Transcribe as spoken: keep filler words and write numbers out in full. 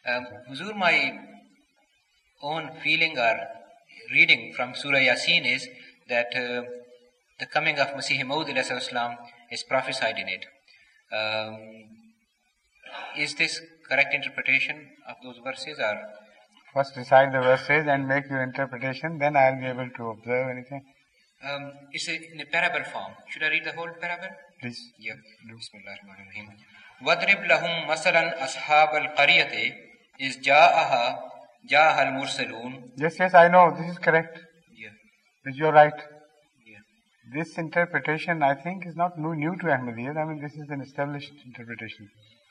Um, Huzur, my own feeling or reading from Surah Yasin is that uh, the coming of Masih Maud is prophesied in it. Um, is this correct interpretation of those verses, or? First recite the verses and make your interpretation, then I will be able to observe anything. Um, it's a, in a parable form. Should I read the whole parable? Please. Yeah. Bismillahirrahmanirrahim. وَاضْرِبْ لَهُمْ مَثَلًا أَصْحَابَ الْقَرْيَةِ إِذْ جَاءَهَا جَاءَهَا الْمُرْسَلُونَ. Yes, yes, I know. This is correct. Yeah. Yes, you're right. Yeah. This interpretation, I think, is not new, new to Ahmadiyyat. I mean, this is an established interpretation.